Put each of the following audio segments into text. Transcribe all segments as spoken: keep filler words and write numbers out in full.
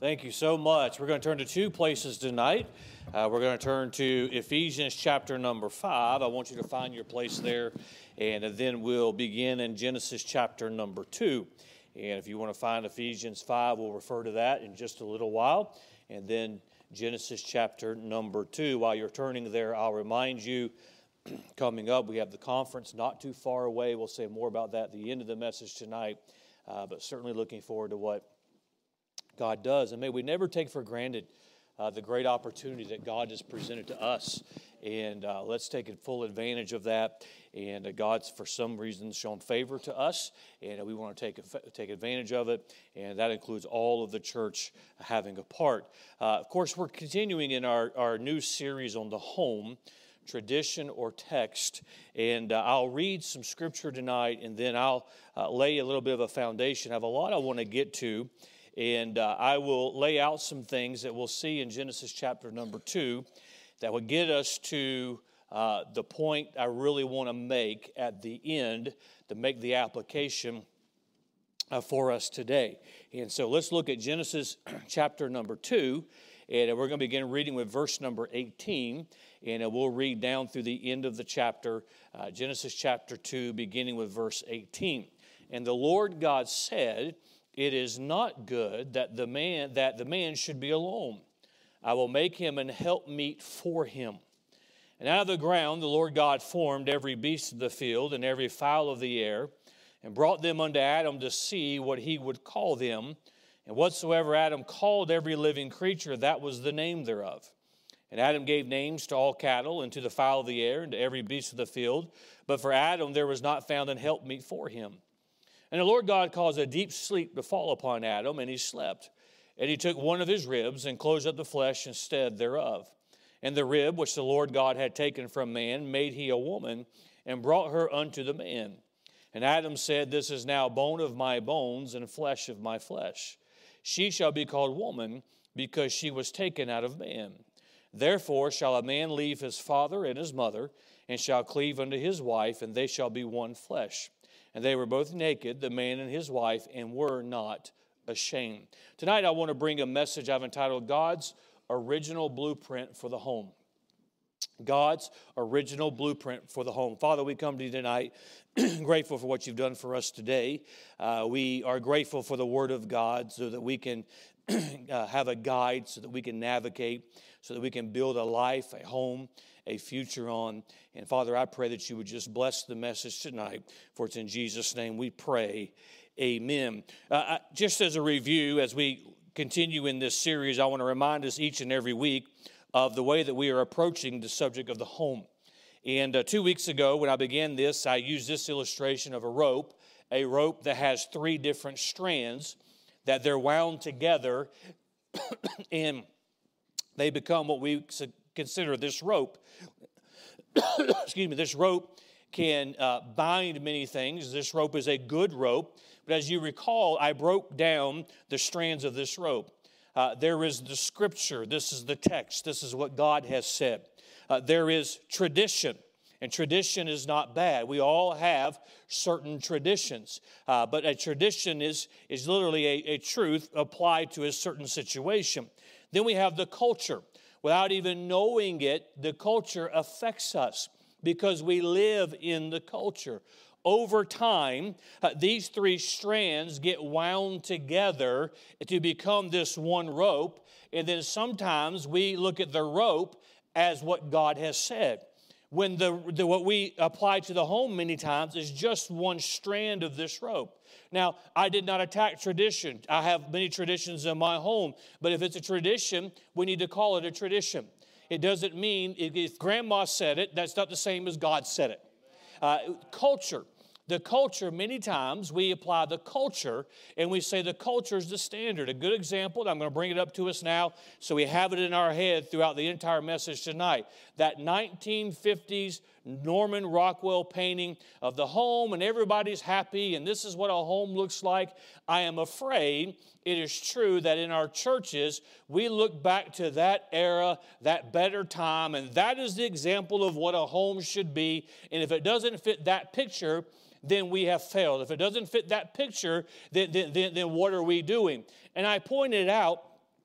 Thank you so much. We're going to turn to two places tonight. Uh, we're going to turn to Ephesians chapter number five. I want you to find your place there, and then we'll begin in Genesis chapter number two. And if you want to find Ephesians five, we'll refer to that in just a little while. And then Genesis chapter number two. While you're turning there, I'll remind you, coming up, we have the conference not too far away. We'll say more about that at the end of the message tonight, uh, but certainly looking forward to what God does. And may we never take for granted uh, the great opportunity that God has presented to us. And uh, let's take full advantage of that. And uh, God's, for some reason, shown favor to us, and uh, we want to take take advantage of it. And that includes all of the church having a part. Uh, of course, we're continuing in our, our new series on the home, tradition or text. And uh, I'll read some scripture tonight, and then I'll uh, lay a little bit of a foundation. I have a lot I want to get to. And uh, I will lay out some things that we'll see in Genesis chapter number two that will get us to uh, the point I really want to make at the end to make the application uh, for us today. And so let's look at Genesis chapter number two, and we're going to begin reading with verse number eighteen, and uh, we'll read down through the end of the chapter, uh, Genesis chapter two, beginning with verse eighteen. And the Lord God said, "It is not good that the man that the man should be alone. I will make him an helpmeet for him." And out of the ground the Lord God formed every beast of the field and every fowl of the air, and brought them unto Adam to see what he would call them. And whatsoever Adam called every living creature, that was the name thereof. And Adam gave names to all cattle, and to the fowl of the air, and to every beast of the field. But for Adam there was not found an helpmeet for him. And the Lord God caused a deep sleep to fall upon Adam, and he slept. And he took one of his ribs, and closed up the flesh instead thereof. And the rib which the Lord God had taken from man made he a woman, and brought her unto the man. And Adam said, "This is now bone of my bones, and flesh of my flesh. She shall be called woman, because she was taken out of man. Therefore shall a man leave his father and his mother, and shall cleave unto his wife, and they shall be one flesh. And they were both naked, the man and his wife, and were not ashamed." Tonight I want to bring a message I've entitled God's Original Blueprint for the Home. God's original blueprint for the home. Father, we come to you tonight grateful for what you've done for us today. Uh, we are grateful for the Word of God so that we can uh, have a guide, so that we can navigate, so that we can build a life, a home, a future on. And Father, I pray that you would just bless the message tonight, for it's in Jesus' name we pray. Amen. Uh, just as a review, as we continue in this series, I want to remind us each and every week of the way that we are approaching the subject of the home. And uh, two weeks ago, when I began this, I used this illustration of a rope, a rope that has three different strands that they're wound together, and they become what we consider this rope. Excuse me, this rope can uh, bind many things. This rope is a good rope. But as you recall, I broke down the strands of this rope. Uh, there is the scripture. This is the text. This is what God has said. Uh, there is tradition. And tradition is not bad. We all have certain traditions. Uh, but a tradition is, is literally a, a truth applied to a certain situation. Then we have the culture. Without even knowing it, the culture affects us because we live in the culture. Over time, uh, these three strands get wound together to become this one rope. And then sometimes we look at the rope as what God has said. When the, the what we apply to the home many times is just one strand of this rope. Now, I did not attack tradition. I have many traditions in my home. But if it's a tradition, we need to call it a tradition. It doesn't mean, if grandma said it, that's not the same as God said it. Uh, culture. The culture, many times we apply the culture and we say the culture is the standard. A good example, and I'm going to bring it up to us now so we have it in our head throughout the entire message tonight. That nineteen fifties Norman Rockwell painting of the home and everybody's happy and this is what a home looks like. I am afraid it is true that in our churches we look back to that era, that better time, and that is the example of what a home should be. And if it doesn't fit that picture, then we have failed. If it doesn't fit that picture, then, then, then, then what are we doing? And I pointed out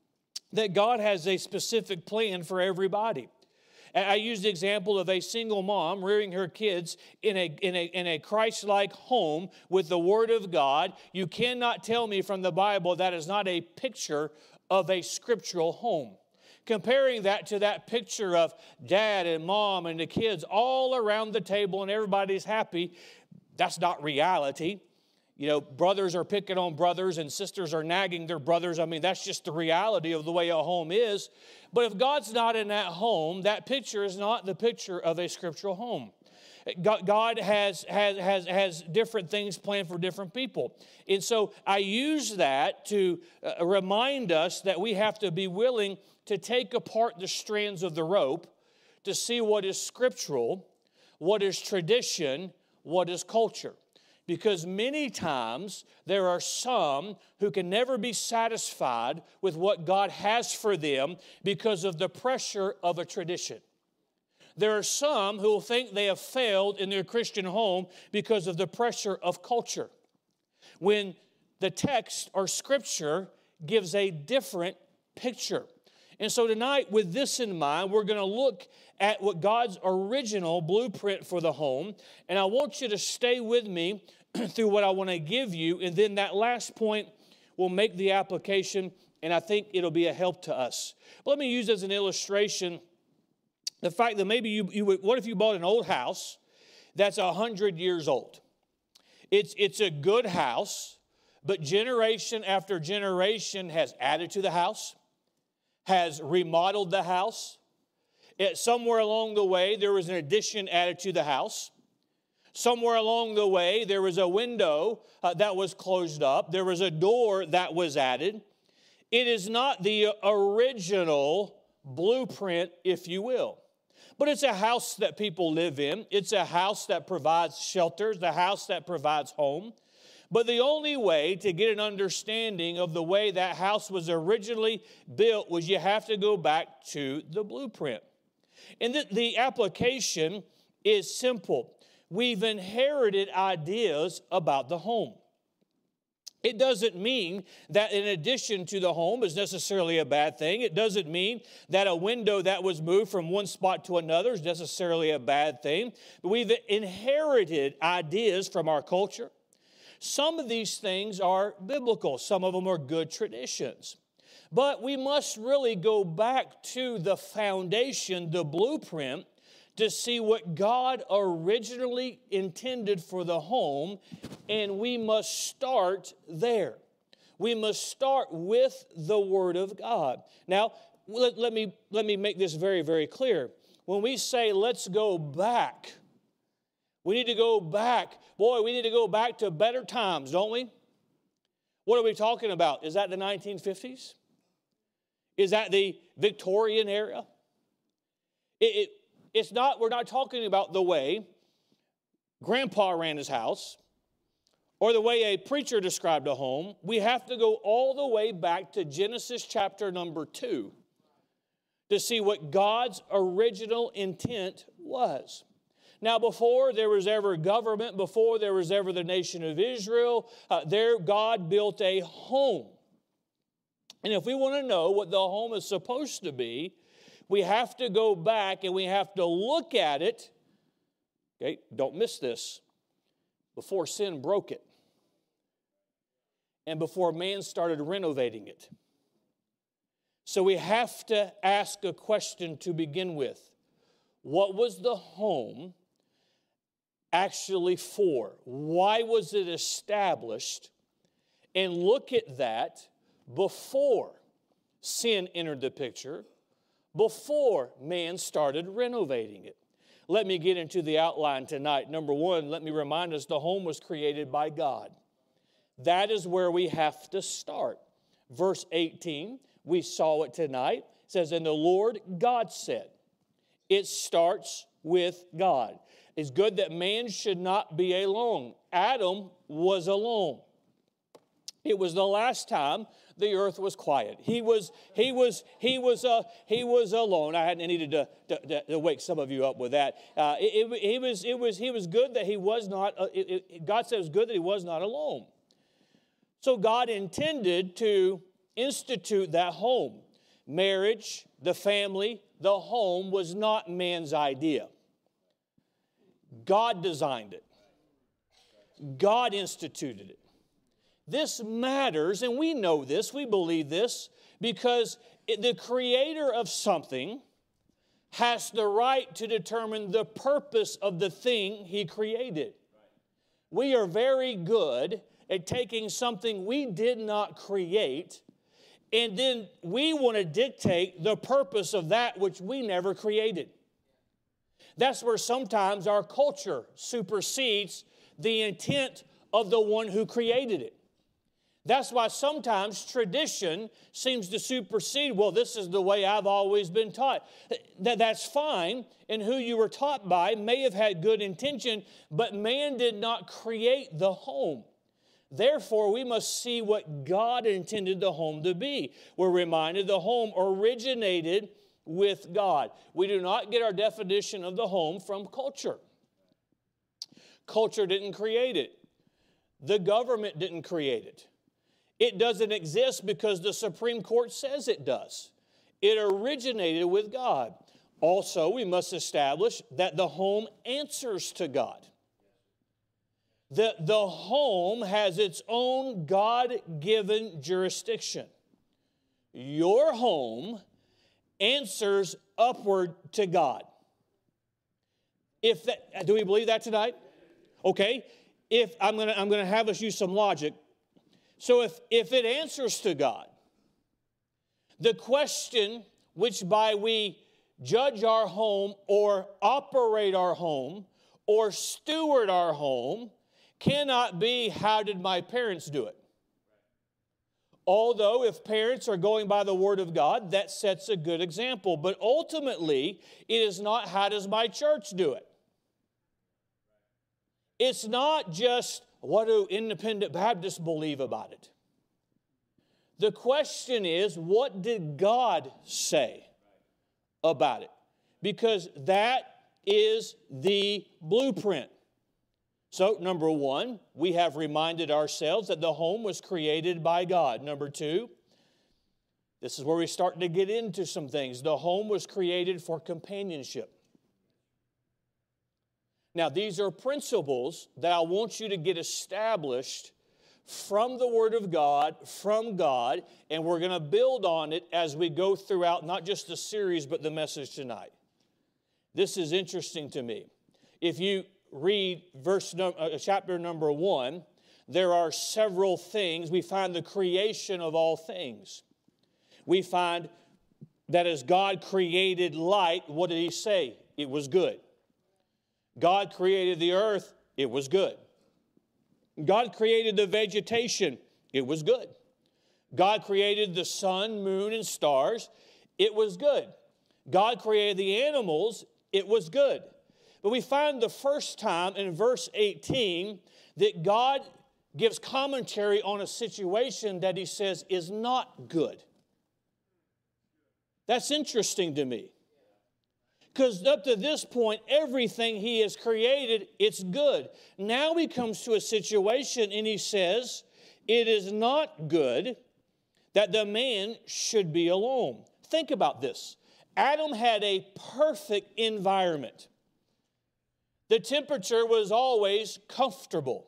that God has a specific plan for everybody. I use the example of a single mom rearing her kids in a, in a, in a Christ-like home with the Word of God. You cannot tell me from the Bible that is not a picture of a scriptural home. Comparing that to that picture of dad and mom and the kids all around the table and everybody's happy, that's not reality. You know, brothers are picking on brothers and sisters are nagging their brothers. I mean, that's just the reality of the way a home is. But if God's not in that home, that picture is not the picture of a scriptural home. God has, has, has, has different things planned for different people. And so I use that to uh, remind us that we have to be willing to take apart the strands of the rope to see what is scriptural, what is tradition, what is culture. Because many times there are some who can never be satisfied with what God has for them because of the pressure of a tradition. There are some who will think they have failed in their Christian home because of the pressure of culture, when the text or scripture gives a different picture. And so tonight, with this in mind, we're going to look at what God's original blueprint for the home. And I want you to stay with me through what I want to give you. And then that last point will make the application, and I think it'll be a help to us. But let me use as an illustration the fact that maybe you, you would, what if you bought an old house that's one hundred years old? It's, it's a good house, but generation after generation has added to the house, has remodeled the house. It, somewhere along the way, there was an addition added to the house. Somewhere along the way, there was a window uh, that was closed up. There was a door that was added. It is not the original blueprint, if you will. But it's a house that people live in. It's a house that provides shelters, the house that provides home. But the only way to get an understanding of the way that house was originally built was you have to go back to the blueprint. And the, the application is simple. We've inherited ideas about the home. It doesn't mean that an addition to the home is necessarily a bad thing. It doesn't mean that a window that was moved from one spot to another is necessarily a bad thing. But we've inherited ideas from our culture. Some of these things are biblical. Some of them are good traditions. But we must really go back to the foundation, the blueprint, to see what God originally intended for the home, and we must start there. We must start with the Word of God. Now, let, let me, let me make this very, very clear. When we say, let's go back, we need to go back. Boy, we need to go back to better times, don't we? What are we talking about? Is that the nineteen fifties? Is that the Victorian era? It, it, it's not, we're not talking about the way Grandpa ran his house or the way a preacher described a home. We have to go all the way back to Genesis chapter number two to see what God's original intent was. Now, before there was ever government, before there was ever the nation of Israel, uh, there God built a home. And if we want to know what the home is supposed to be, we have to go back and we have to look at it. Okay, don't miss this. Before sin broke it. And before man started renovating it. So we have to ask a question to begin with. What was the home actually for? Why was it established? And look at that before sin entered the picture, before man started renovating it. Let me get into the outline tonight. Number one, let me remind us the home was created by God. That is where we have to start. Verse eighteen, we saw it tonight. It says, and the Lord God said. It starts with God. It's good that man should not be alone. Adam was alone. It was the last time the earth was quiet. He was, he was, he was, uh, he was alone. I hadn't needed to, to, to wake some of you up with that. Uh, it, it, it was, it was, he was good that he was not. Uh, it, it, God said it was good that he was not alone. So God intended to institute that home. marriage, the family, the home was not man's idea. God designed it. God instituted it. This matters, and we know this, we believe this, because it, the creator of something has the right to determine the purpose of the thing he created. We are very good at taking something we did not create, and then we want to dictate the purpose of that which we never created. That's where sometimes our culture supersedes the intent of the one who created it. That's why sometimes tradition seems to supersede, well, this is the way I've always been taught. That, that's fine, and who you were taught by may have had good intention, but man did not create the home. Therefore, we must see what God intended the home to be. We're reminded the home originated with God. We do not get our definition of the home from culture. Culture didn't create it. The government didn't create it. It doesn't exist because the Supreme Court says it does. It originated with God. Also, we must establish that the home answers to God. The, the home has its own God-given jurisdiction. Your home answers upward to God. If that, do we believe that tonight? Okay. If I'm going to I'm going to have us use some logic. So if, if it answers to God, the question which by we judge our home or operate our home or steward our home cannot be, how did my parents do it? Although if parents are going by the Word of God, that sets a good example. But ultimately, it is not, how does my church do it? It's not just, what do independent Baptists believe about it? The question is, what did God say about it? Because that is the blueprint. So, number one, we have reminded ourselves that the home was created by God. Number two, this is where we start to get into some things. The home was created for companionship. Now, these are principles that I want you to get established from the Word of God, from God, and we're going to build on it as we go throughout not just the series, but the message tonight. This is interesting to me. If you read verse num- uh, chapter number one, there are several things. We find the creation of all things. We find that as God created light, what did He say? It was good. God created the earth, it was good. God created the vegetation, it was good. God created the sun, moon, and stars, it was good. God created the animals, it was good. But we find the first time in verse eighteen that God gives commentary on a situation that He says is not good. That's interesting to me. Because up to this point, everything He has created, it's good. Now He comes to a situation and He says, it is not good that the man should be alone. Think about this. Adam had a perfect environment. The temperature was always comfortable.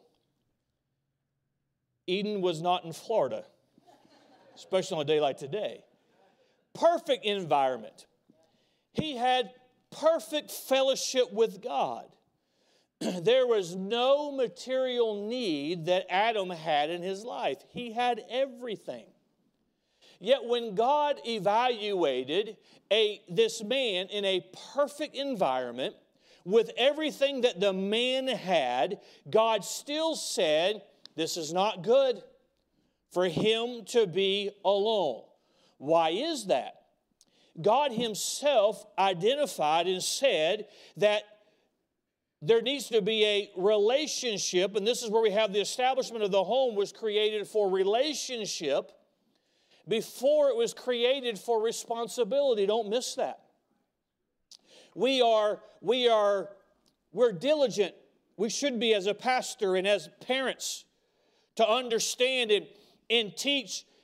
Eden was not in Florida, especially on a day like today. Perfect environment. He had perfect fellowship with God. There was no material need that Adam had in his life. He had everything. Yet when God evaluated a, this man in a perfect environment with everything that the man had, God still said, this is not good for him to be alone. Why is that? God Himself identified and said that there needs to be a relationship, and this is where we have the establishment of the home was created for relationship before it was created for responsibility. Don't miss that. We are, we are, we're diligent. We should be as a pastor and as parents to understand and, and teach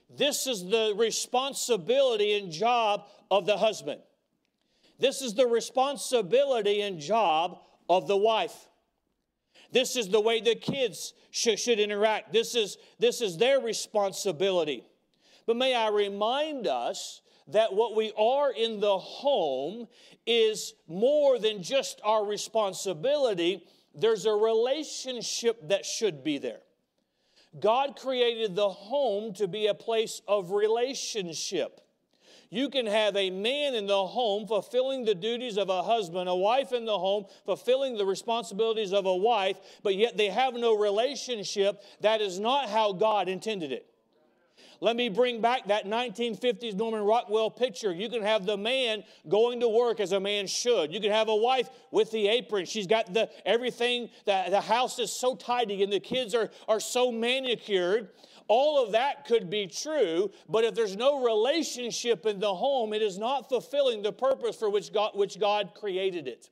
this is the responsibility and job of the husband. This is the responsibility and job of the wife. This is the way the kids should, should interact. This is, this is their responsibility. But may I remind us that what we are in the home is more than just our responsibility. There's a relationship that should be there. God created the home to be a place of relationship. You can have a man in the home fulfilling the duties of a husband, a wife in the home fulfilling the responsibilities of a wife, but yet they have no relationship. That is not how God intended it. Let me bring back that nineteen fifties Norman Rockwell picture. You can have the man going to work as a man should. You can have a wife with the apron. She's got the everything. The, the house is so tidy and the kids are, are so manicured. All of that could be true, but if there's no relationship in the home, it is not fulfilling the purpose for which God, which God created it.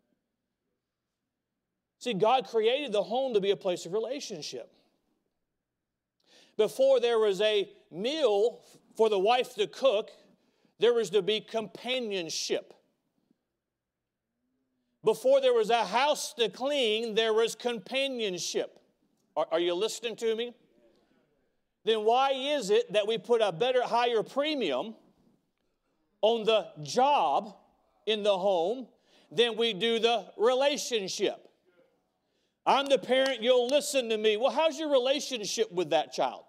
See, God created the home to be a place of relationship. Before there was a meal for the wife to cook, there was to be companionship. Before there was a house to clean, there was companionship. Are, are you listening to me? Then why is it that we put a better, higher premium on the job in the home than we do the relationship? I'm the parent, you'll listen to me. Well, how's your relationship with that child?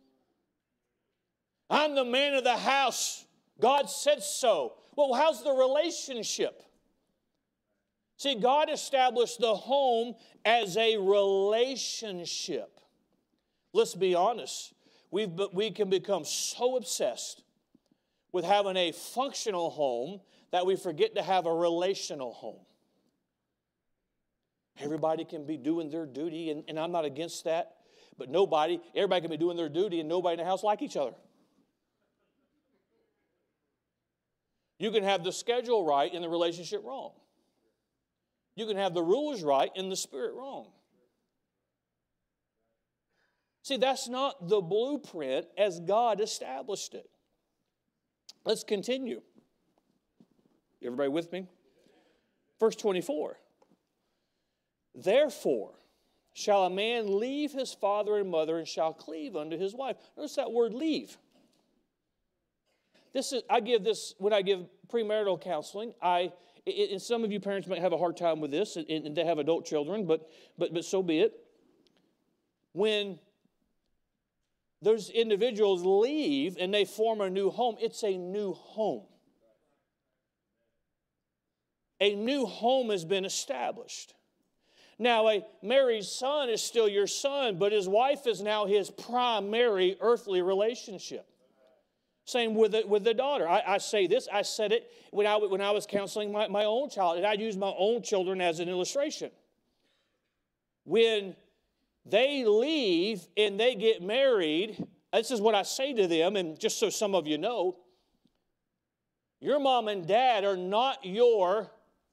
I'm the man of the house. God said so. Well, how's the relationship? See, God established the home as a relationship. Let's be honest. We've, we can become so obsessed with having a functional home that we forget to have a relational home. Everybody can be doing their duty, and, and I'm not against that, but nobody, everybody can be doing their duty, and nobody in the house like each other. You can have the schedule right and the relationship wrong. You can have the rules right and the spirit wrong. See, that's not the blueprint as God established it. Let's continue. Everybody with me? Verse twenty-four. Therefore shall a man leave his father and mother and shall cleave unto his wife. Notice that word leave. This is, I give this, when I give premarital counseling, I, and some of you parents might have a hard time with this, and, and they have adult children, but, but, but so be it. When those individuals leave and they form a new home, it's a new home. A new home has been established. Now, a married son is still your son, but his wife is now his primary earthly relationship. Same with the, with the daughter. I, I say this, I said it when I, when I was counseling my, my own child, and I use my own children as an illustration. When they leave and they get married, this is what I say to them, and just so some of you know, your mom and dad are not your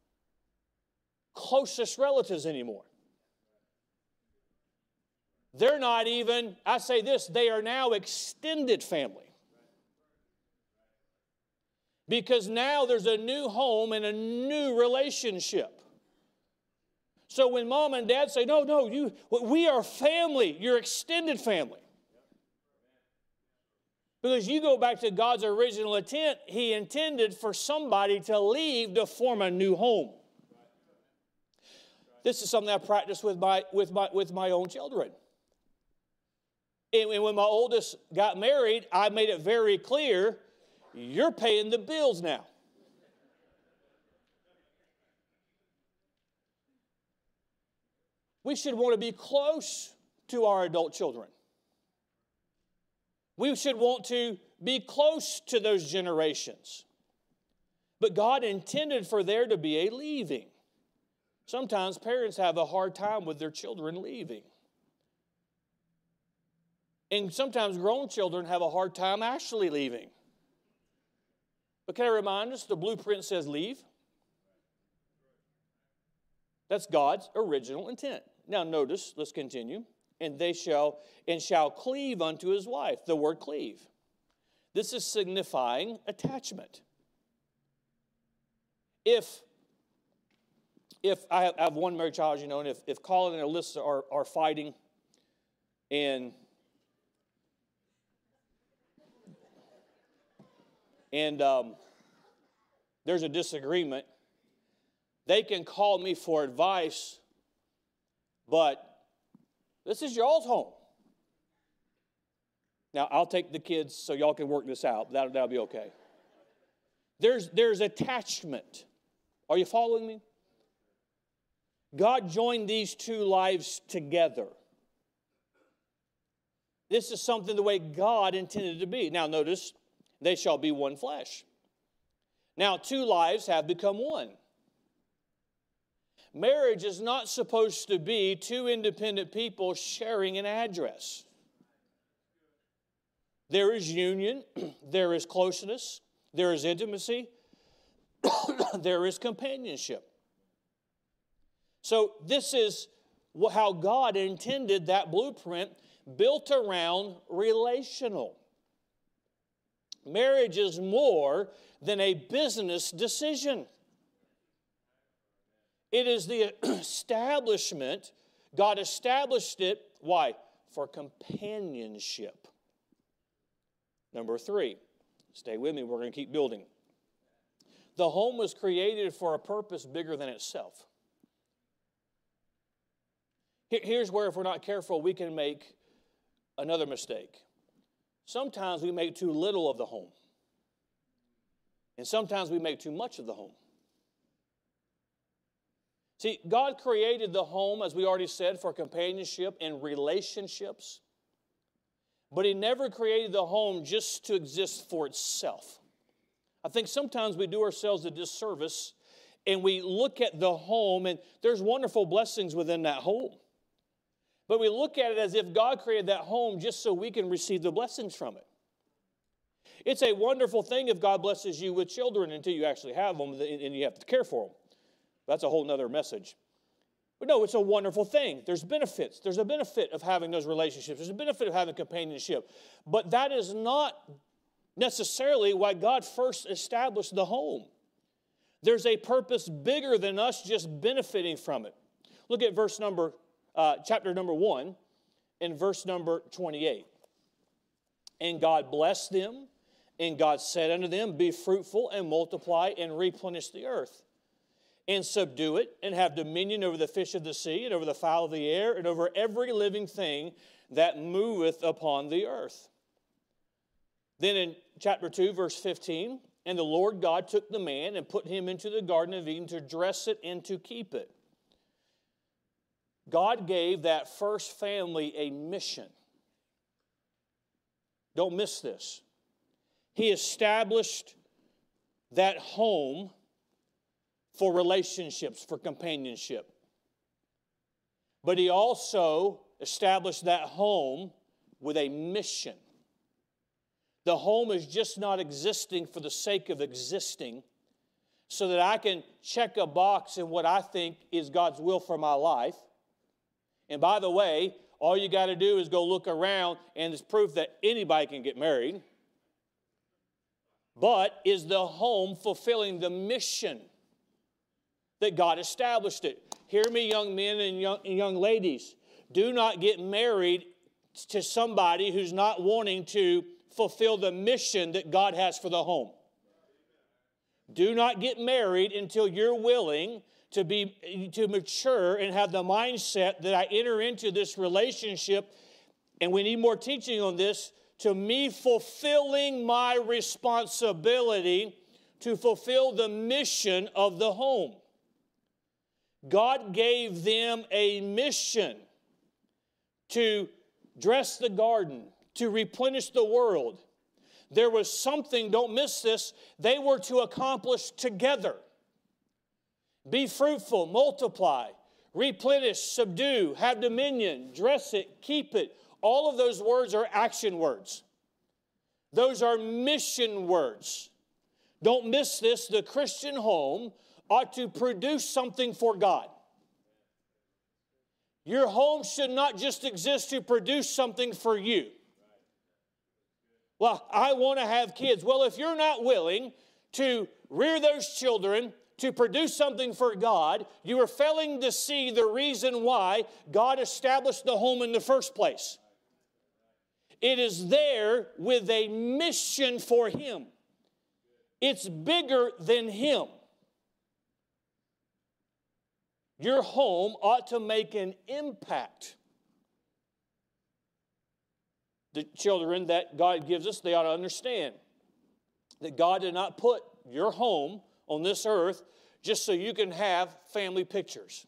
closest relatives anymore. They're not even, I say this, they are now extended family. Because now there's a new home and a new relationship. So when mom and dad say, no, no, you, we are family, you're extended family. Because you go back to God's original intent, He intended for somebody to leave to form a new home. This is something I practice with my, with my, with my own children. And when my oldest got married, I made it very clear, you're paying the bills now. We should want to be close to our adult children. We should want to be close to those generations. But God intended for there to be a leaving. Sometimes parents have a hard time with their children leaving. And sometimes grown children have a hard time actually leaving. But can I remind us, the blueprint says leave. That's God's original intent. Now notice, let's continue. And they shall, and shall cleave unto his wife. The word cleave. This is signifying attachment. If, if I have, I have one married child, you know, and if, if Colin and Alyssa are, are fighting and, and um, there's a disagreement, they can call me for advice, but this is y'all's home. Now, I'll take the kids so y'all can work this out. That'll, that'll be okay. There's, there's attachment. Are you following me? God joined these two lives together. This is something the way God intended it to be. Now, notice, they shall be one flesh. Now, two lives have become one. Marriage is not supposed to be two independent people sharing an address. There is union, there is closeness, there is intimacy, there is companionship. So this is how God intended that blueprint, built around relational. Marriage is more than a business decision. It is the establishment. God established it. Why? For companionship. Number three, stay with me, we're going to keep building. The home was created for a purpose bigger than itself. Here's where, if we're not careful, we can make another mistake. Sometimes we make too little of the home. And sometimes we make too much of the home. See, God created the home, as we already said, for companionship and relationships. But He never created the home just to exist for itself. I think sometimes we do ourselves a disservice and we look at the home, and there's wonderful blessings within that home. But we look at it as if God created that home just so we can receive the blessings from it. It's a wonderful thing if God blesses you with children until you actually have them and you have to care for them. That's a whole nother message. But no, it's a wonderful thing. There's benefits. There's a benefit of having those relationships. There's a benefit of having companionship. But that is not necessarily why God first established the home. There's a purpose bigger than us just benefiting from it. Look at verse number, uh, chapter number one, and verse number twenty-eight. And God blessed them, and God said unto them, be fruitful and multiply and replenish the earth, and subdue it, and have dominion over the fish of the sea, and over the fowl of the air, and over every living thing that moveth upon the earth. Then in chapter two, verse fifteen, and the Lord God took the man and put him into the Garden of Eden to dress it and to keep it. God gave that first family a mission. Don't miss this. He established that home for relationships, for companionship. But He also established that home with a mission. The home is just not existing for the sake of existing so that I can check a box in what I think is God's will for my life. And by the way, all you got to do is go look around, and it's proof that anybody can get married. But is the home fulfilling the mission that God established it? Hear me, young men and young, and young ladies. Do not get married to somebody who's not wanting to fulfill the mission that God has for the home. Do not get married until you're willing to be to mature and have the mindset that I enter into this relationship, and we need more teaching on this, to me fulfilling my responsibility to fulfill the mission of the home. God gave them a mission to dress the garden, to replenish the world. There was something, don't miss this, they were to accomplish together. Be fruitful, multiply, replenish, subdue, have dominion, dress it, keep it. All of those words are action words. Those are mission words. Don't miss this. The Christian home ought to produce something for God. Your home should not just exist to produce something for you. Well, I want to have kids. Well, if you're not willing to rear those children, to produce something for God, you are failing to see the reason why God established the home in the first place. It is there with a mission for Him. It's bigger than Him. Your home ought to make an impact. The children that God gives us, they ought to understand that God did not put your home on this earth just so you can have family pictures.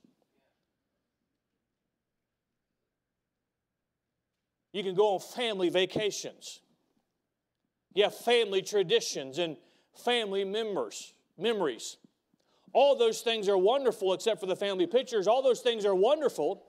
You can go on family vacations. You have family traditions and family members, memories. All those things are wonderful except for the family pictures. All those things are wonderful.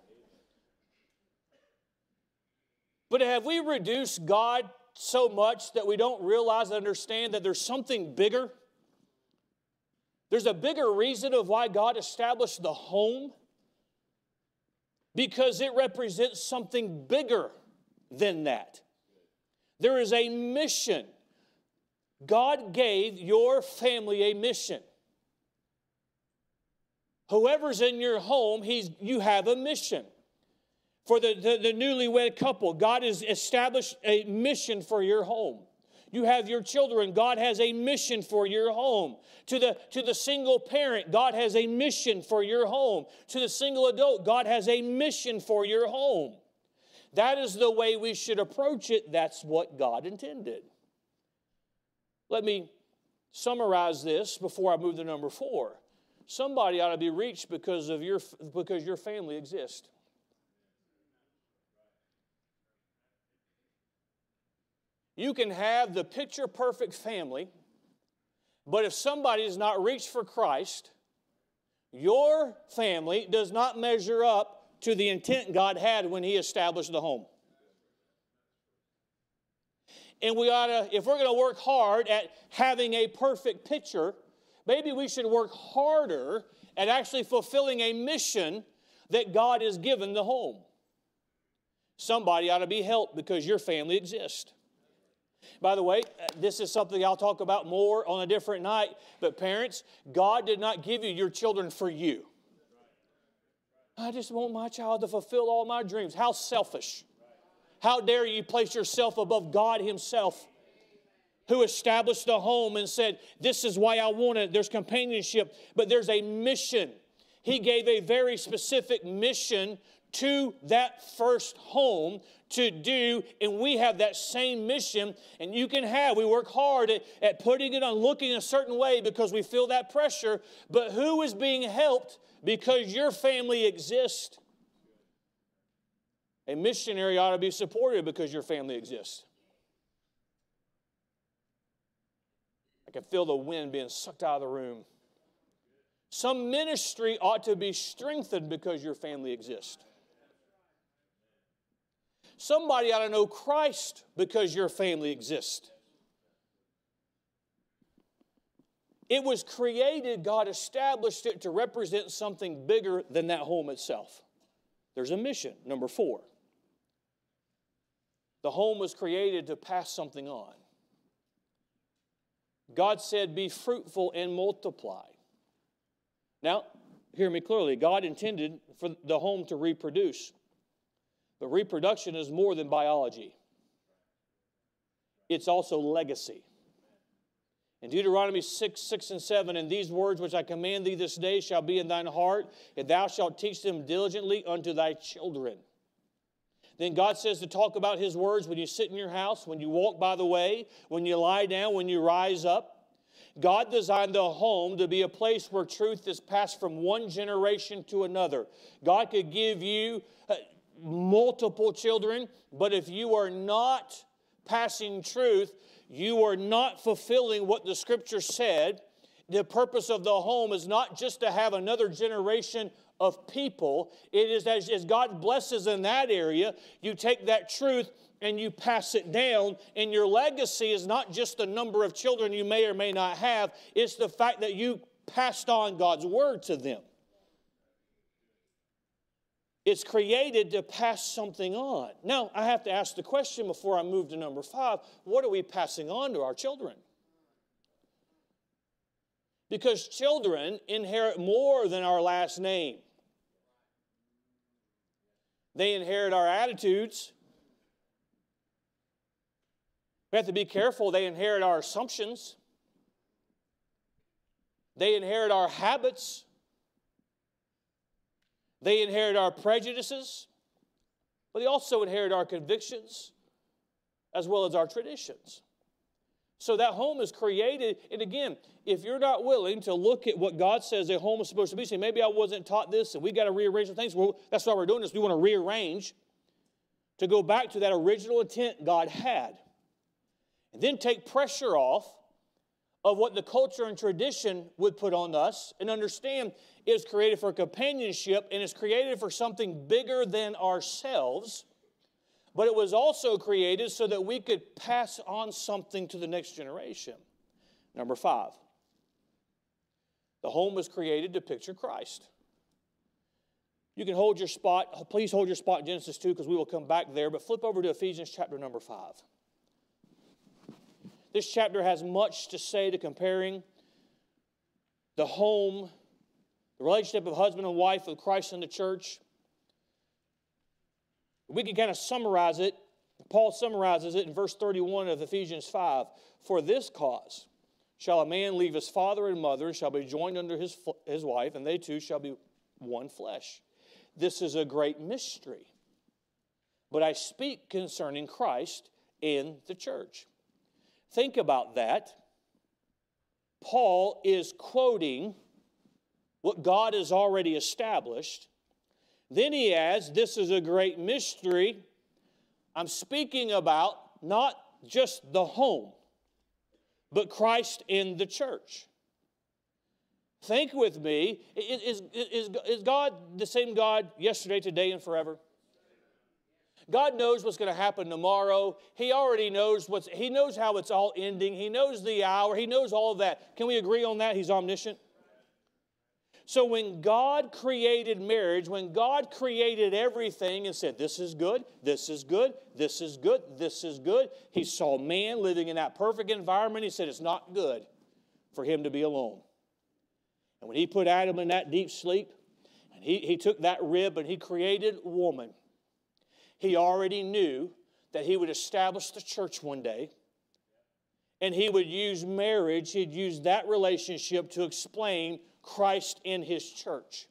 But have we reduced God so much that we don't realize and understand that there's something bigger? There's a bigger reason of why God established the home. Because it represents something bigger than that. There is a mission. God gave your family a mission. Whoever's in your home, he's, you have a mission. For the, the, the newlywed couple, God has established a mission for your home. You have your children, God has a mission for your home. To the, to the single parent, God has a mission for your home. To the single adult, God has a mission for your home. That is the way we should approach it. That's what God intended. Let me summarize this before I move to number four. Somebody ought to be reached because of your, because your family exists. You can have the picture-perfect family, but if somebody is not reached for Christ, your family does not measure up to the intent God had when He established the home. And we ought to, if we're going to work hard at having a perfect picture, maybe we should work harder at actually fulfilling a mission that God has given the home. Somebody ought to be helped because your family exists. By the way, this is something I'll talk about more on a different night, but parents, God did not give you your children for you. I just want my child to fulfill all my dreams. How selfish. How dare you place yourself above God Himself, who established the home and said, this is why I want it. There's companionship, but there's a mission. He gave a very specific mission to that first home to do, and we have that same mission, and you can have, we work hard at, at putting it on, looking a certain way because we feel that pressure, but who is being helped because your family exists? A missionary ought to be supported because your family exists. I can feel the wind being sucked out of the room. Some ministry ought to be strengthened because your family exists. Somebody ought to know Christ because your family exists. It was created, God established it to represent something bigger than that home itself. There's a mission, number four. The home was created to pass something on. God said, be fruitful and multiply. Now, hear me clearly. God intended for the home to reproduce. But reproduction is more than biology. It's also legacy. In Deuteronomy six, six and seven, and these words which I command thee this day shall be in thine heart, and thou shalt teach them diligently unto thy children. Then God says to talk about His words when you sit in your house, when you walk by the way, when you lie down, when you rise up. God designed the home to be a place where truth is passed from one generation to another. God could give you uh, multiple children, but if you are not passing truth, you are not fulfilling what the Scripture said. The purpose of the home is not just to have another generation of people. It is as, as God blesses in that area, you take that truth and you pass it down, and your legacy is not just the number of children you may or may not have, it's the fact that you passed on God's Word to them. It's created to pass something on. Now, I have to ask the question before I move to number five, what are we passing on to our children? Because children inherit more than our last name. They inherit our attitudes. We have to be careful. They inherit our assumptions. They inherit our habits. They inherit our prejudices. But they also inherit our convictions as well as our traditions. So that home is created, and again, if you're not willing to look at what God says a home is supposed to be, say, maybe I wasn't taught this, and we got to rearrange some things. Well, that's why we're doing this. We want to rearrange to go back to that original intent God had. And then take pressure off of what the culture and tradition would put on us, and understand it's created for companionship, and it's created for something bigger than ourselves. But it was also created so that we could pass on something to the next generation. Number five, the home was created to picture Christ. You can hold your spot. Please hold your spot in Genesis two because we will come back there. But flip over to Ephesians chapter number five. This chapter has much to say to comparing the home, the relationship of husband and wife with Christ and the church. We can kind of summarize it. Paul summarizes it in verse thirty-one of Ephesians five. For this cause shall a man leave his father and mother, and shall be joined unto his, his wife, and they two shall be one flesh. This is a great mystery. But I speak concerning Christ in the church. Think about that. Paul is quoting what God has already established. Then he adds, this is a great mystery. I'm speaking about not just the home, but Christ in the church. Think with me, is, is, is God the same God yesterday, today, and forever? God knows what's going to happen tomorrow. He already knows what's, He knows how it's all ending. He knows the hour. He knows all of that. Can we agree on that? He's omniscient. So when God created marriage, when God created everything and said, this is good, this is good, this is good, this is good, He saw man living in that perfect environment. He said it's not good for him to be alone. And when He put Adam in that deep sleep, and he, he took that rib and He created woman, He already knew that He would establish the church one day, and He would use marriage, He'd use that relationship to explain Christ in His church.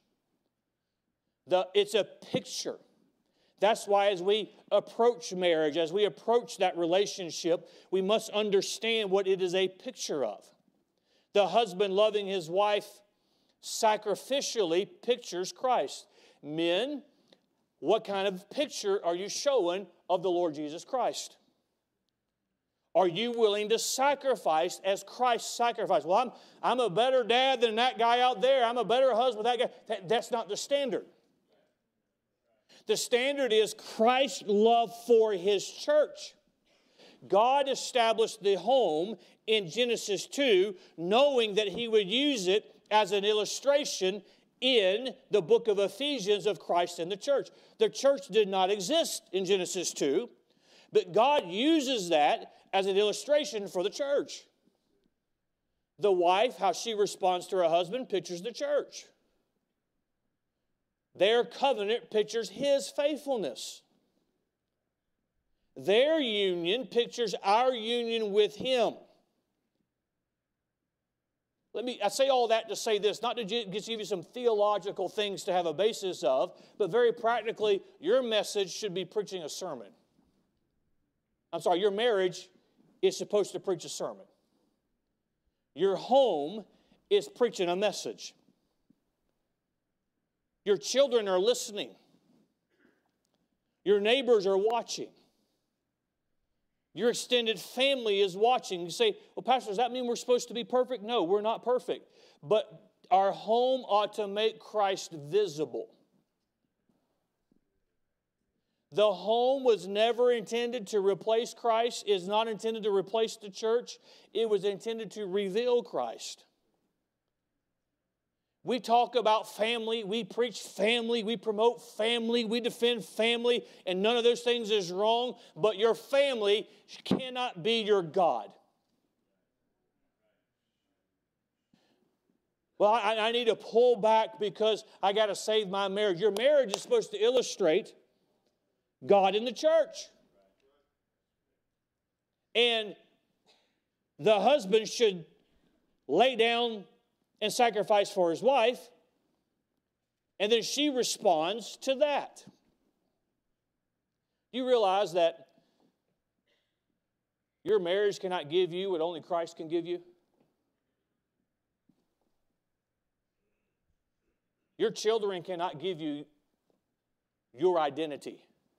The, it's a picture. That's why as we approach marriage, as we approach that relationship, we must understand what it is a picture of. The husband loving his wife sacrificially pictures Christ. Men, what kind of picture are you showing of the Lord Jesus Christ? Are you willing to sacrifice as Christ sacrificed? Well, I'm, I'm a better dad than that guy out there. I'm a better husband than that guy. That, that's not the standard. The standard is Christ's love for His church. God established the home in Genesis two, knowing that He would use it as an illustration in the book of Ephesians of Christ and the church. The church did not exist in Genesis two, but God uses that as an illustration for the church. The wife, how she responds to her husband, pictures the church. Their covenant pictures His faithfulness. Their union pictures our union with Him. Let me, I say all that to say this, not to give you some theological things to have a basis of, but very practically, your message should be preaching a sermon. I'm sorry, your marriage is supposed to preach a sermon. Your home is preaching a message. Your children are listening. Your neighbors are watching. Your extended family is watching. You say, well, Pastor, does that mean we're supposed to be perfect? No, we're not perfect. But our home ought to make Christ visible. The home was never intended to replace Christ, is not intended to replace the church. It was intended to reveal Christ. We talk about family, we preach family, we promote family, we defend family, and none of those things is wrong, but your family cannot be your God. Well, I, I need to pull back because I got to save my marriage. Your marriage is supposed to illustrate God in the church. And the husband should lay down and sacrifice for his wife, and then she responds to that. You realize that your marriage cannot give you what only Christ can give you? Your children cannot give you your identity.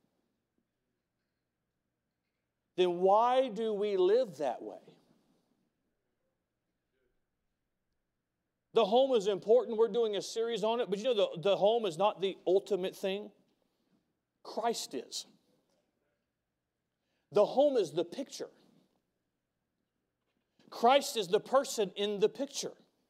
Then why do we live that way? The home is important. We're doing a series on it. But you know, the, the home is not the ultimate thing. Christ is. The home is the picture. Christ is the person in the picture.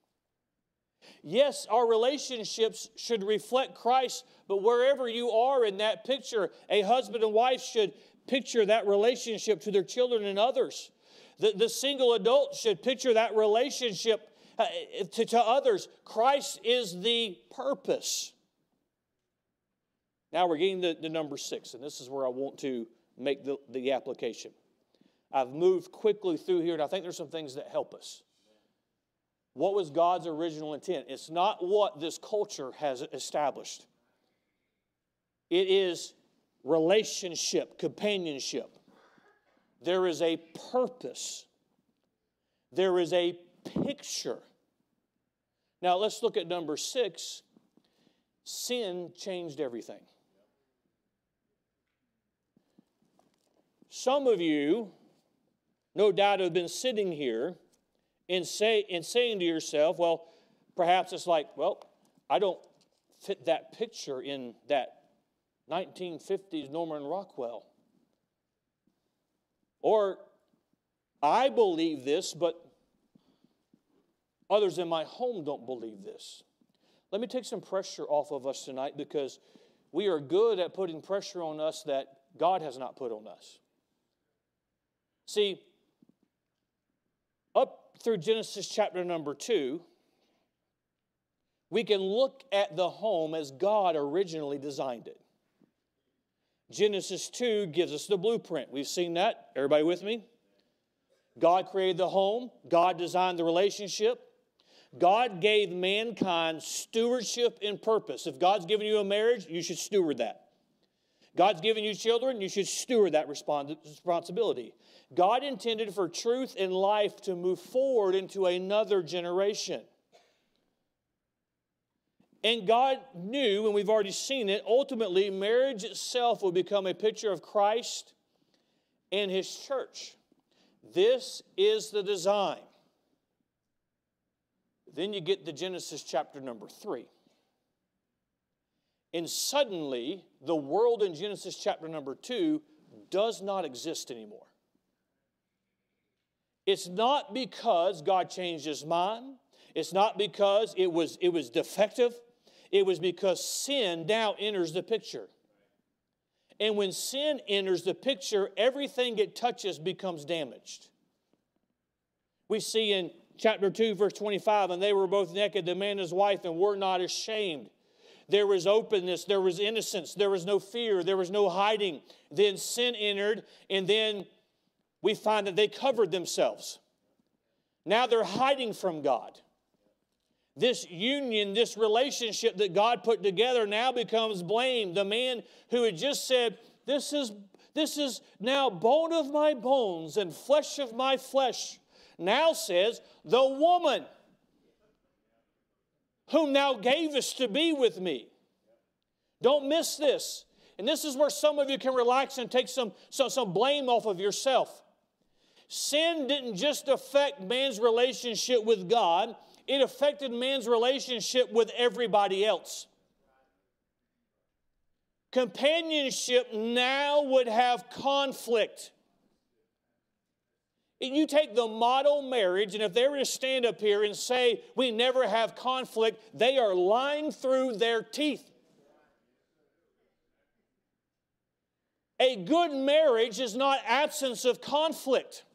Yes, our relationships should reflect Christ, but wherever you are in that picture, a husband and wife should picture that relationship to their children and others. The, the single adult should picture that relationship Uh, to, to others. Christ is the purpose. Now we're getting to, to number six, and this is where I want to make the, the application. I've moved quickly through here, and I think there's some things that help us. What was God's original intent? It's not what this culture has established. It is relationship, companionship. There is a purpose. There is a picture. Now let's look at number six. Sin changed everything. Some of you, no doubt, have been sitting here and, say, and saying to yourself, well, perhaps it's like, well, I don't fit that picture in that nineteen fifties Norman Rockwell. Or, I believe this, but others in my home don't believe this. Let me take some pressure off of us tonight because we are good at putting pressure on us that God has not put on us. See, up through Genesis chapter number two, we can look at the home as God originally designed it. Genesis two gives us the blueprint. We've seen that. Everybody with me? God created the home. God designed the relationship. God gave mankind stewardship and purpose. If God's given you a marriage, you should steward that. God's given you children, you should steward that responsibility. God intended for truth and life to move forward into another generation. And God knew, and we've already seen it, ultimately marriage itself will become a picture of Christ and His church. This is the design. Then you get to Genesis chapter number three. And suddenly, the world in Genesis chapter number two does not exist anymore. It's not because God changed His mind. It's not because it was, it was defective. It was because sin now enters the picture. And when sin enters the picture, everything it touches becomes damaged. We see in chapter two, verse twenty-five, and they were both naked, the man and his wife, and were not ashamed. There was openness, there was innocence, there was no fear, there was no hiding. Then sin entered, and then we find that they covered themselves. Now they're hiding from God. This union, this relationship that God put together now becomes blame. The man who had just said, this is, this is now bone of my bones and flesh of my flesh, now says, the woman whom thou gavest to be with me. Don't miss this. And this is where some of you can relax and take some, some, some blame off of yourself. Sin didn't just affect man's relationship with God, it affected man's relationship with everybody else. Companionship now would have conflict. You take the model marriage, and if they were to stand up here and say, we never have conflict, they are lying through their teeth. A good marriage is not absence of conflict.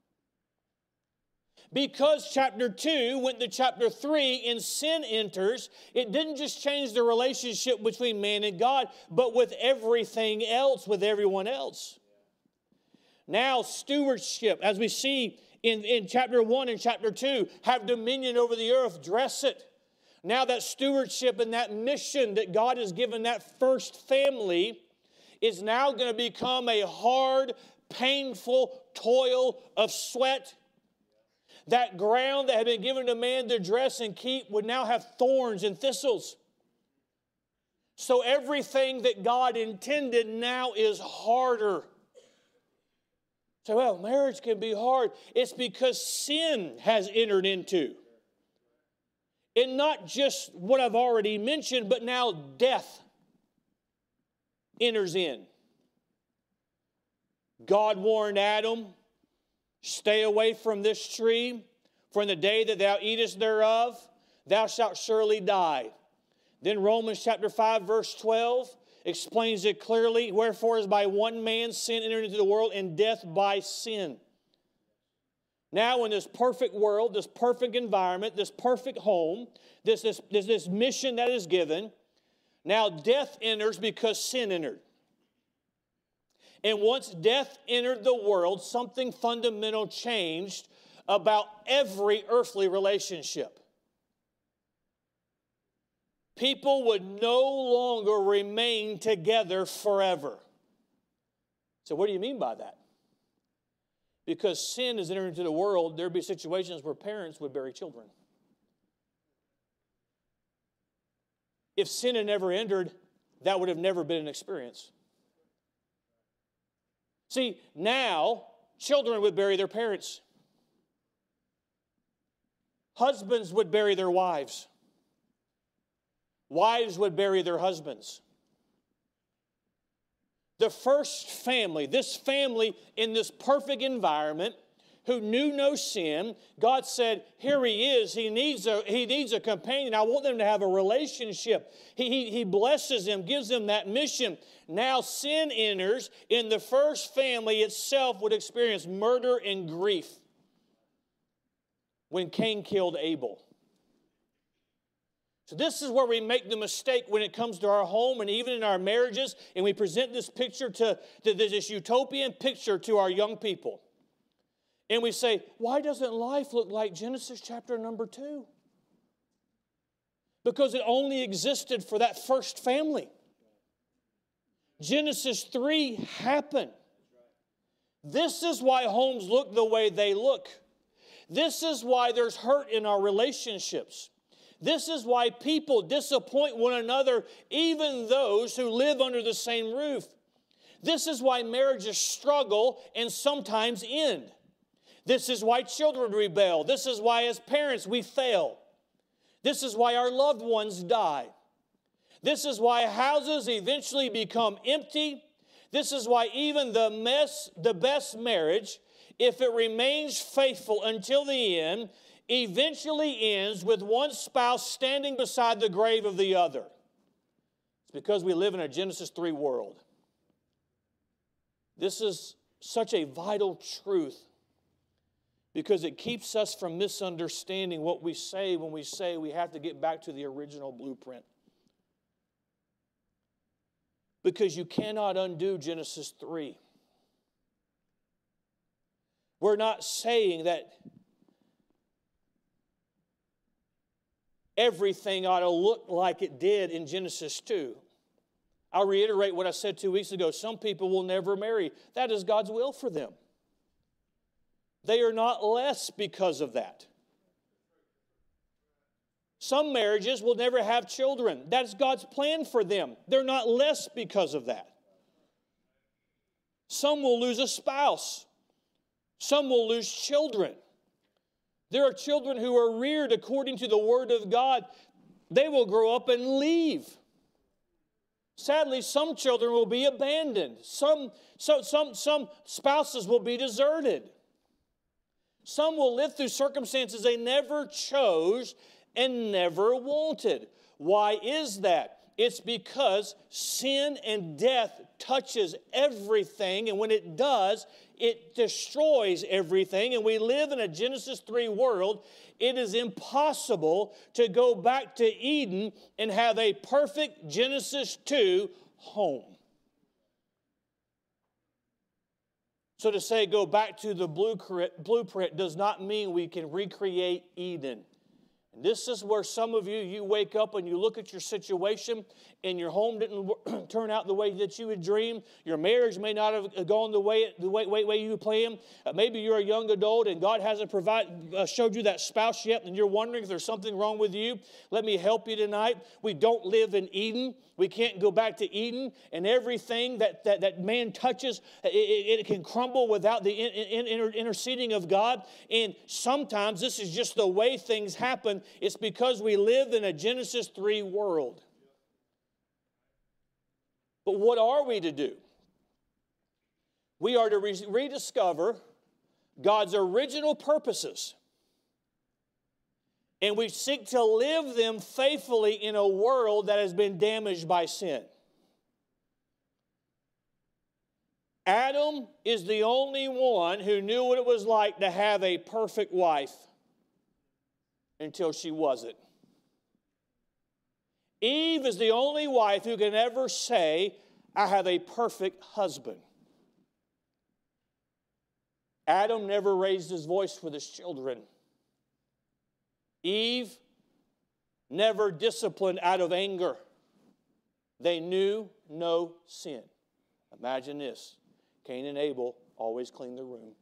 Because chapter two went to chapter three and sin enters, it didn't just change the relationship between man and God, but with everything else, with everyone else. Now stewardship, as we see in, in chapter one and chapter two, have dominion over the earth, dress it. Now that stewardship and that mission that God has given that first family is now going to become a hard, painful toil of sweat. That ground that had been given to man to dress and keep would now have thorns and thistles. So everything that God intended now is harder. So, well, marriage can be hard. It's because sin has entered into. And not just what I've already mentioned, but now death enters in. God warned Adam, stay away from this tree, for in the day that thou eatest thereof, thou shalt surely die. Then Romans chapter five, verse twelve explains it clearly. Wherefore is by one man sin entered into the world, and death by sin. Now in this perfect world, this perfect environment, this perfect home, this, this, this, this mission that is given, now death enters because sin entered. And once death entered the world, something fundamental changed about every earthly relationship. People would no longer remain together forever. So what do you mean by that? Because sin has entered into the world, there would be situations where parents would bury children. If sin had never entered, that would have never been an experience. See, now, children would bury their parents. Husbands would bury their wives. Wives would bury their husbands. The first family, this family in this perfect environment, who knew no sin, God said, here he is. He needs a, he needs a companion. I want them to have a relationship. He, he, he blesses them, gives them that mission. Now sin enters, and the first family itself would experience murder and grief when Cain killed Abel. So this is where we make the mistake when it comes to our home and even in our marriages, and we present this picture to, to this utopian picture to our young people. And we say, why doesn't life look like Genesis chapter number two? Because it only existed for that first family. Genesis three happened. This is why homes look the way they look. This is why there's hurt in our relationships. This is why people disappoint one another, even those who live under the same roof. This is why marriages struggle and sometimes end. This is why children rebel. This is why as parents we fail. This is why our loved ones die. This is why houses eventually become empty. This is why even the mess, the best marriage, if it remains faithful until the end, eventually ends with one spouse standing beside the grave of the other. It's because we live in a Genesis three world. This is such a vital truth because it keeps us from misunderstanding what we say when we say we have to get back to the original blueprint. Because you cannot undo Genesis three. We're not saying that everything ought to look like it did in Genesis two. I'll reiterate what I said two weeks ago. Some people will never marry. That is God's will for them. They are not less because of that. Some marriages will never have children. That's God's plan for them. They're not less because of that. Some will lose a spouse. Some will lose children. There are children who are reared according to the Word of God. They will grow up and leave. Sadly, some children will be abandoned. Some, so, some, some spouses will be deserted. Some will live through circumstances they never chose and never wanted. Why is that? It's because sin and death touches everything, and when it does, it destroys everything. And we live in a Genesis three world. It is impossible to go back to Eden and have a perfect Genesis two home. So to say go back to the blueprint does not mean we can recreate Eden. And this is where some of you, you wake up and you look at your situation and your home didn't turn out the way that you had dreamed. Your marriage may not have gone the way the way, way, way you planned. Uh, maybe you're a young adult and God hasn't provided, uh, showed you that spouse yet, and you're wondering if there's something wrong with you. Let me help you tonight. We don't live in Eden. We can't go back to Eden, and everything that, that, that man touches, it, it, it can crumble without the in, in, in, interceding of God. And sometimes this is just the way things happen. It's because we live in a Genesis three world. But what are we to do? We are to re- rediscover God's original purposes. And we seek to live them faithfully in a world that has been damaged by sin. Adam is the only one who knew what it was like to have a perfect wife until she wasn't. Eve is the only wife who can ever say, I have a perfect husband. Adam never raised his voice with his children. Eve never disciplined out of anger. They knew no sin. Imagine this. Cain and Abel always cleaned their room.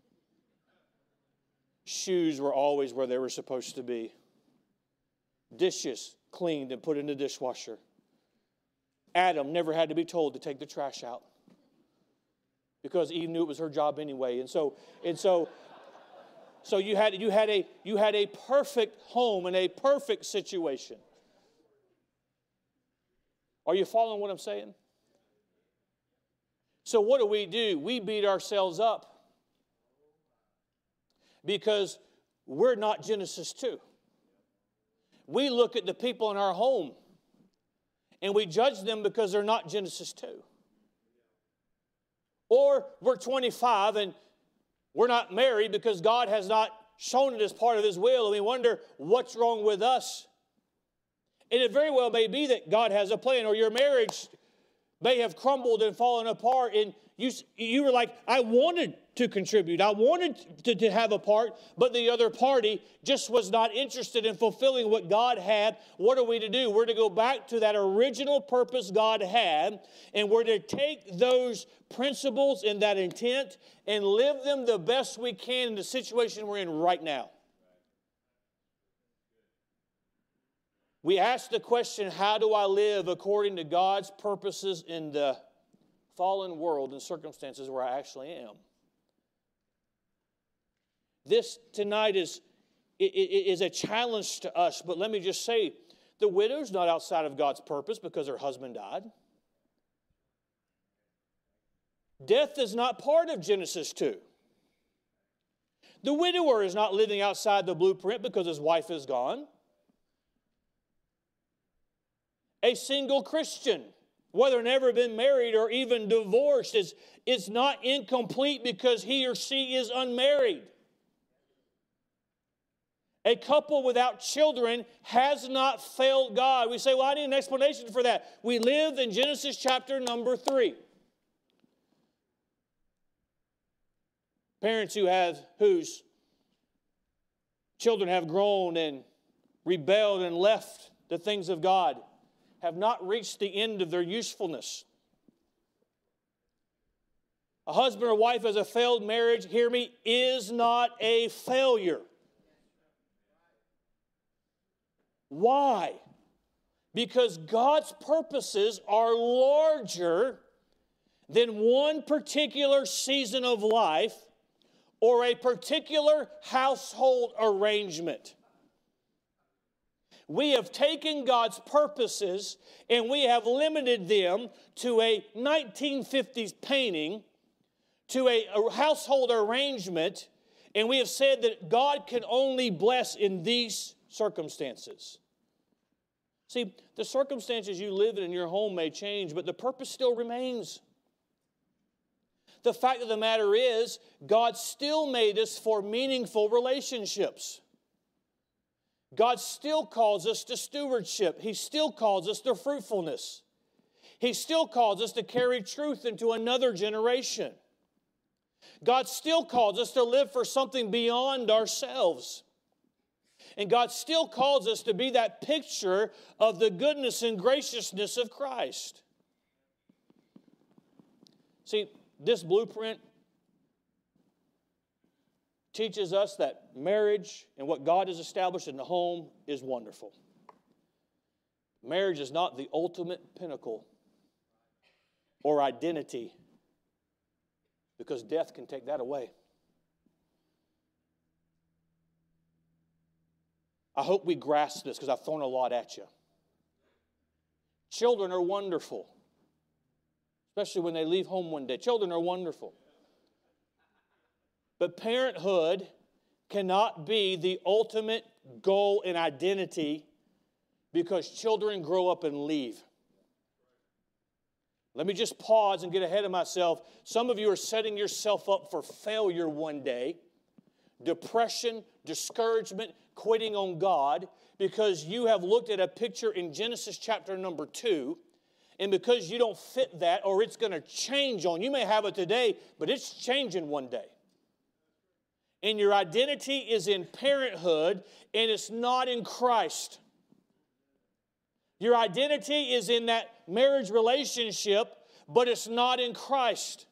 Shoes were always where they were supposed to be. Dishes cleaned and put in the dishwasher. Adam never had to be told to take the trash out because Eve knew it was her job anyway. And so, and so, so you had you had a you had a perfect home and a perfect situation. Are you following what I'm saying? So what do we do? We beat ourselves up because we're not Genesis two. We look at the people in our home and we judge them because they're not Genesis two. Or we're twenty-five and we're not married because God has not shown it as part of His will, and we wonder what's wrong with us. And it very well may be that God has a plan, or your marriage may have crumbled and fallen apart, and you, you were like, I wanted to contribute. I wanted to, to have a part, but the other party just was not interested in fulfilling what God had. What are we to do? We're to go back to that original purpose God had, and we're to take those principles and that intent and live them the best we can in the situation we're in right now. We ask the question, how do I live according to God's purposes in the fallen world and circumstances where I actually am? This tonight is, is a challenge to us, but let me just say, the widow's not outside of God's purpose because her husband died. Death is not part of Genesis two. The widower is not living outside the blueprint because his wife is gone. A single Christian, whether never been married or even divorced, is, is not incomplete because he or she is unmarried. A couple without children has not failed God. We say, well, I need an explanation for that. We live in Genesis chapter number three. Parents who have, whose children have grown and rebelled and left the things of God have not reached the end of their usefulness. A husband or wife as a failed marriage, hear me, is not a failure. Why? Because God's purposes are larger than one particular season of life or a particular household arrangement. We have taken God's purposes and we have limited them to a nineteen fifties painting, to a, a household arrangement, And we have said that God can only bless in these circumstances. See, the circumstances you live in in your home may change, but the purpose still remains. The fact of the matter is, God still made us for meaningful relationships. God still calls us to stewardship. He still calls us to fruitfulness. He still calls us to carry truth into another generation. God still calls us to live for something beyond ourselves. And God still calls us to be that picture of the goodness and graciousness of Christ. See, this blueprint teaches us that marriage and what God has established in the home is wonderful. Marriage is not the ultimate pinnacle or identity, because death can take that away. I hope we grasp this, because I've thrown a lot at you. Children are wonderful, especially when they leave home one day. Children are wonderful. But parenthood cannot be the ultimate goal and identity, because children grow up and leave. Let me just pause and get ahead of myself. Some of you are setting yourself up for failure one day, depression, discouragement, quitting on God, because you have looked at a picture in Genesis chapter number two, and because you don't fit that, or it's going to change on you. You may have it today, but it's changing one day. And your identity is in parenthood, and it's not in Christ. Your identity is in that marriage relationship, but it's not in Christ.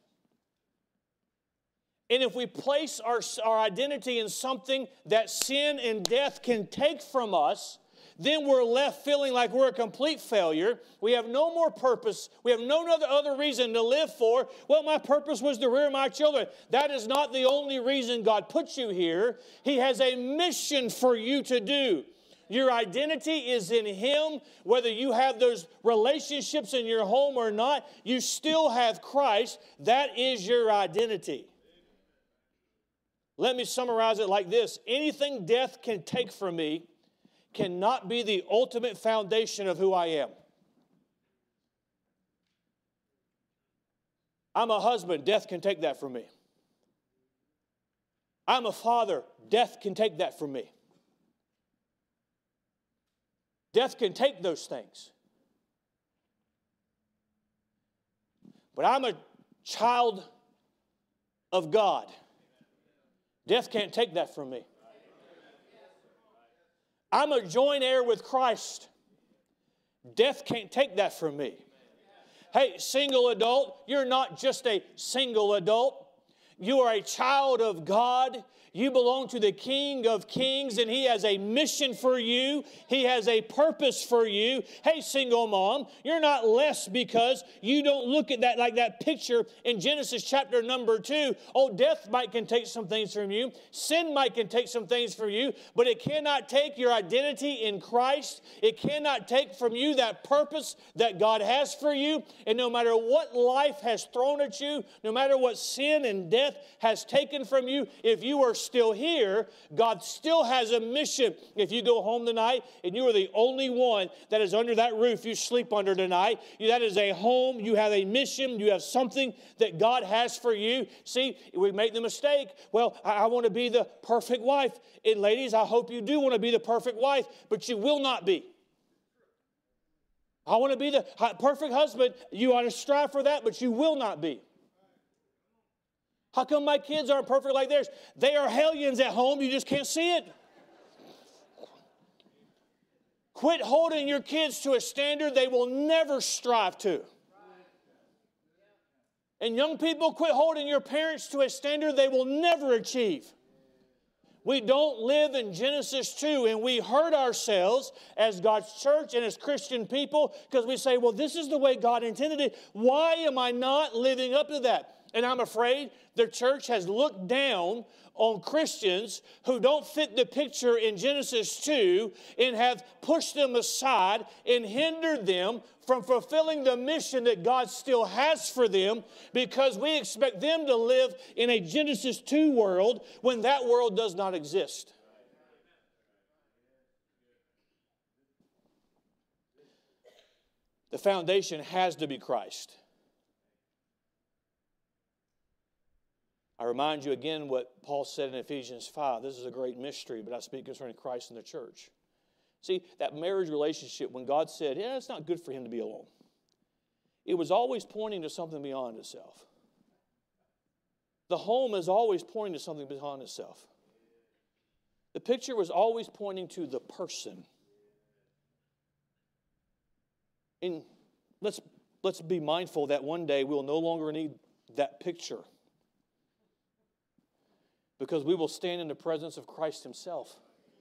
And if we place our, our identity in something that sin and death can take from us, then we're left feeling like we're a complete failure. We have no more purpose. We have no other, other reason to live for. Well, my purpose was to rear my children. That is not the only reason God put you here. He has a mission for you to do. Your identity is in Him. Whether you have those relationships in your home or not, you still have Christ. That is your identity. Let me summarize it like this. Anything death can take from me cannot be the ultimate foundation of who I am. I'm a husband. Death can take that from me. I'm a father. Death can take that from me. Death can take those things. But I'm a child of God. Death can't take that from me. I'm a joint heir with Christ. Death can't take that from me. Hey, single adult, you're not just a single adult. You are a child of God. You belong to the King of Kings, and He has a mission for you. He has a purpose for you. Hey, single mom, you're not less because you don't look at that like that picture in Genesis chapter number two. Oh, death might can take some things from you. Sin might can take some things from you, but it cannot take your identity in Christ. It cannot take from you that purpose that God has for you. And no matter what life has thrown at you, no matter what sin and death has taken from you, if you are still here, God still has a mission. If you go home tonight and you are the only one that is under that roof you sleep under tonight, that is a home, you have a mission, you have something that God has for you. See, we make the mistake, well, I, I want to be the perfect wife. And ladies, I hope you do want to be the perfect wife, but you will not be. I want to be the perfect husband. You ought to strive for that, but you will not be. How come my kids aren't perfect like theirs? They are hellions at home. You just can't see it. Quit holding your kids to a standard they will never strive to. And young people, quit holding your parents to a standard they will never achieve. We don't live in Genesis two, and we hurt ourselves as God's church and as Christian people because we say, well, this is the way God intended it. Why am I not living up to that? And I'm afraid the church has looked down on Christians who don't fit the picture in Genesis two and have pushed them aside and hindered them from fulfilling the mission that God still has for them, because we expect them to live in a Genesis two world when that world does not exist. The foundation has to be Christ. I remind you again what Paul said in Ephesians five. This is a great mystery, but I speak concerning Christ and the church. See, that marriage relationship, when God said, yeah, it's not good for him to be alone, it was always pointing to something beyond itself. The home is always pointing to something beyond itself. The picture was always pointing to the person. And let's, let's be mindful that one day we'll no longer need that picture, because we will stand in the presence of Christ himself.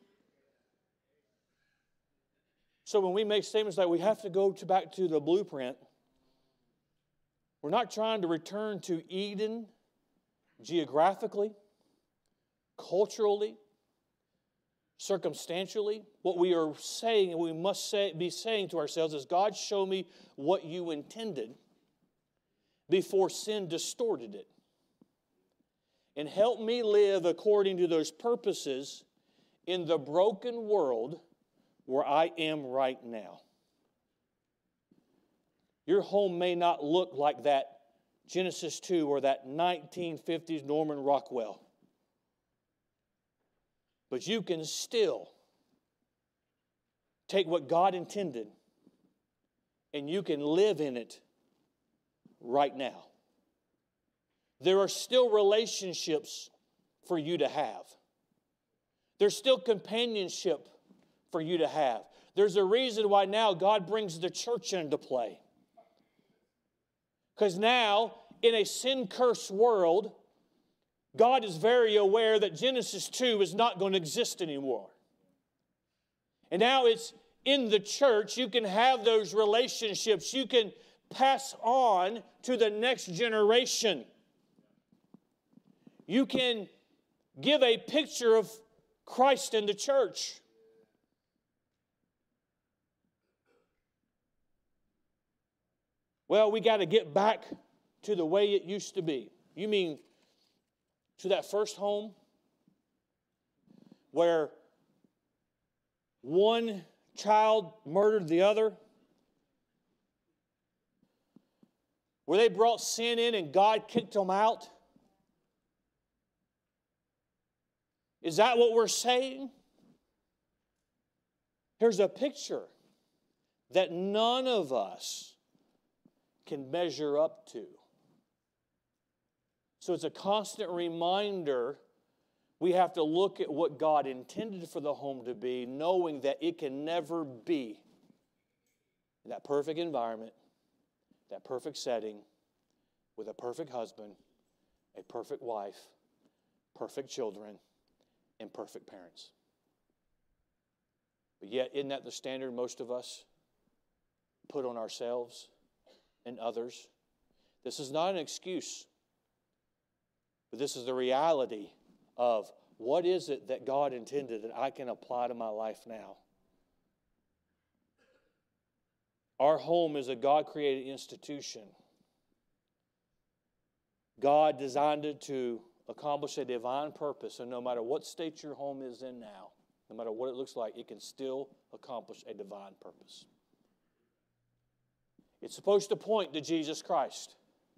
So when we make statements like we have to go to back to the blueprint, we're not trying to return to Eden geographically, culturally, circumstantially. What we are saying, and we must say, be saying to ourselves is, God, show me what you intended before sin distorted it. And help me live according to those purposes in the broken world where I am right now. Your home may not look like that Genesis two or that nineteen fifties Norman Rockwell, but you can still take what God intended and you can live in it right now. There are still relationships for you to have. There's still companionship for you to have. There's a reason why now God brings the church into play. Because now, in a sin-cursed world, God is very aware that Genesis two is not going to exist anymore. And now it's in the church, you can have those relationships. You can pass on to the next generation. You can give a picture of Christ in the church. Well, we got to get back to the way it used to be. You mean to that first home where one child murdered the other? Where they brought sin in and God kicked them out? Is that what we're saying? Here's a picture that none of us can measure up to. So it's a constant reminder we have to look at what God intended for the home to be, knowing that it can never be in that perfect environment, that perfect setting, with a perfect husband, a perfect wife, perfect children, and perfect parents. But yet, isn't that the standard most of us put on ourselves and others? This is not an excuse, but this is the reality of what is it that God intended that I can apply to my life now. Our home is a God-created institution. God designed it to accomplish a divine purpose, and no matter what state your home is in now, no matter what it looks like, it can still accomplish a divine purpose. It's supposed to point to Jesus Christ.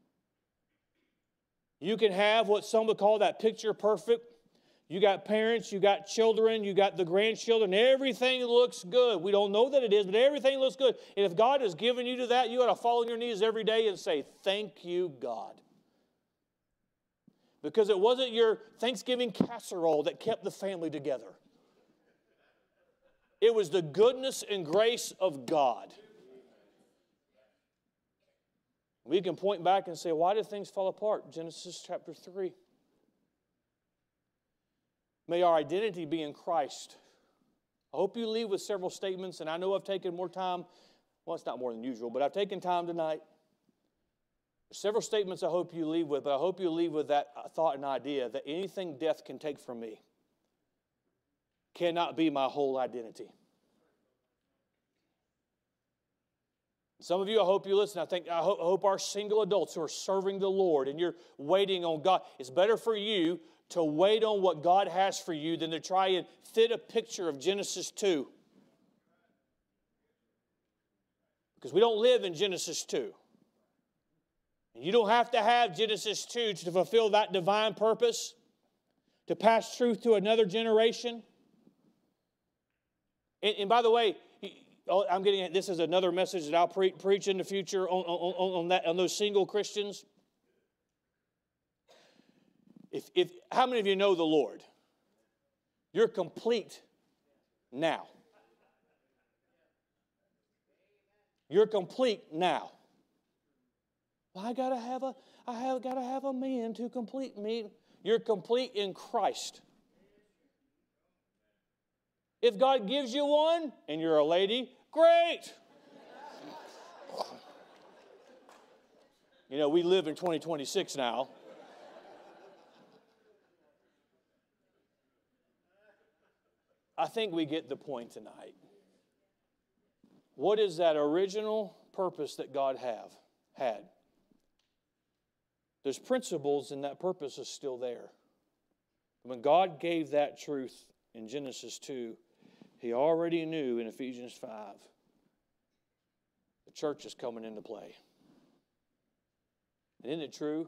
You can have what some would call that picture perfect. You got parents, you got children, you got the grandchildren. Everything looks good. We don't know that it is, but everything looks good. And if God has given you to that, you ought to fall on your knees every day and say, thank you, God. Because it wasn't your Thanksgiving casserole that kept the family together. It was the goodness and grace of God. We can point back and say, why did things fall apart? Genesis chapter three. May our identity be in Christ. I hope you leave with several statements, and I know I've taken more time. Well, it's not more than usual, but I've taken time tonight Several statements I hope you leave with, but I hope you leave with that thought and idea that anything death can take from me cannot be my whole identity. Some of you, I hope you listen. I think I hope, I hope our single adults who are serving the Lord and you're waiting on God, it's better for you to wait on what God has for you than to try and fit a picture of Genesis two. Because we don't live in Genesis two. And you don't have to have Genesis two to fulfill that divine purpose, to pass truth to another generation. And, and by the way, I'm getting this is another message that I'll pre- preach in the future on, on, on, that, on those single Christians. If, if, how many of you know the Lord? You're complete now. You're complete now. Well, I gotta have a, I have gotta have a man to complete me. You're complete in Christ. If God gives you one and you're a lady, great. You know, we live in twenty twenty-six now. I think we get the point tonight. What is that original purpose that God have had? There's principles and that purpose is still there. When God gave that truth in Genesis two, He already knew in Ephesians five the church is coming into play. And isn't it true?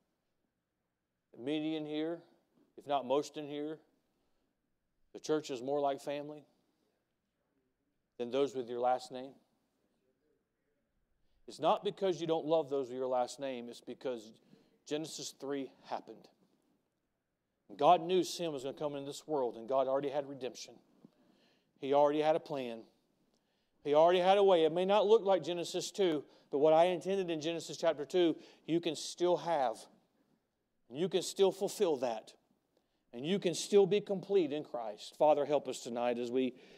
Many in here, if not most in here, the church is more like family than those with your last name. It's not because you don't love those with your last name. It's because Genesis three happened. God knew sin was going to come into this world, and God already had redemption. He already had a plan. He already had a way. It may not look like Genesis two, but what I intended in Genesis chapter two, you can still have. You can still fulfill that. And you can still be complete in Christ. Father, help us tonight as we